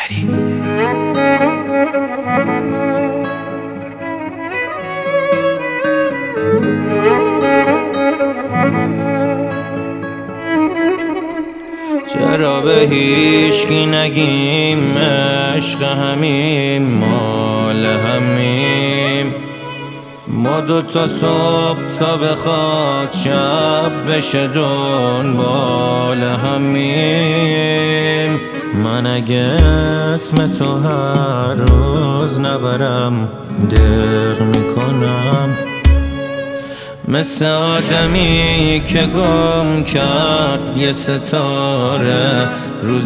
حیدری. چرا به هیچکی نگیم عشق همیم، مال همیم، ما دوتا صبح تا بخواد شب بشه دنبال همیم. من اگه اسم تو هر روز نبرم دق میکنم، مثل آدمی که گم کرد یه ستاره رو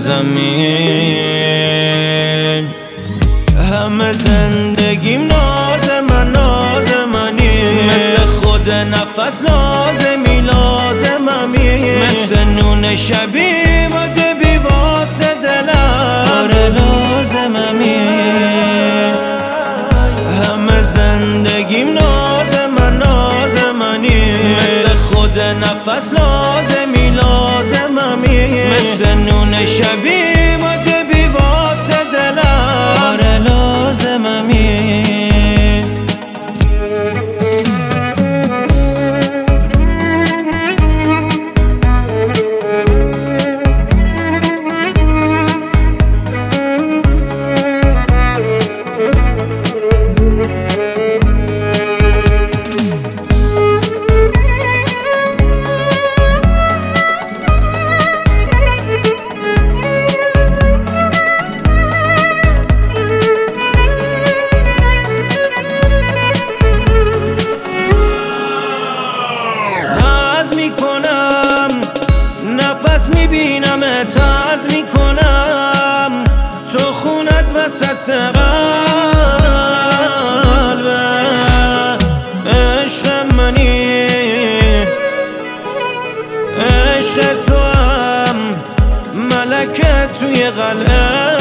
زمین. همه زندگیم ناز منی، مثل خود نفس لازمی لازممی، مثل نون شبی با جبی واسه دلم آره لازممی. همه زندگیم ناز منی، مثل خود نفس لازمی لازممی، مثل نون شبی با جبی واسه دلم آره لازممی. نفس میبینم اتعاز میکنم تو خونت وسط قلبه. عشق منی عشق تو هم ملکت توی قلعه،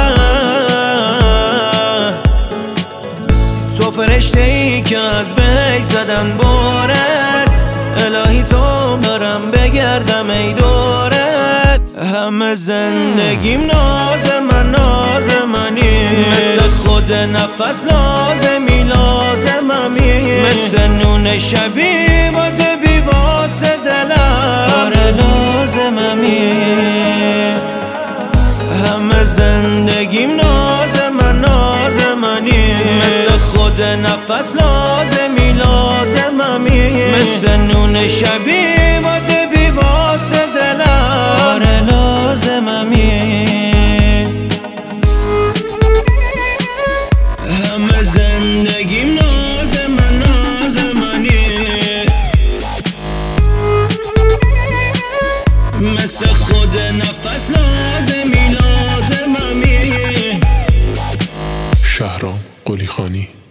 تو فرشته ای که از بهش زدن بارت، الهی تو دارم بگردم ای دورت. همه زندگیم ناز منی، مثل خود نفس لازمی لازممی، مثل نون شبی با جبی واسه دلم آره لازممی. همه زندگیم ناز منی، مثل خود نفس لازمی لازممی، مثل نون شبی با جبی واسه دلم آره لازممی. همه زندگیم ناز منی، مثل خود نفس لازمی لازممی. شهرام قلیخانی.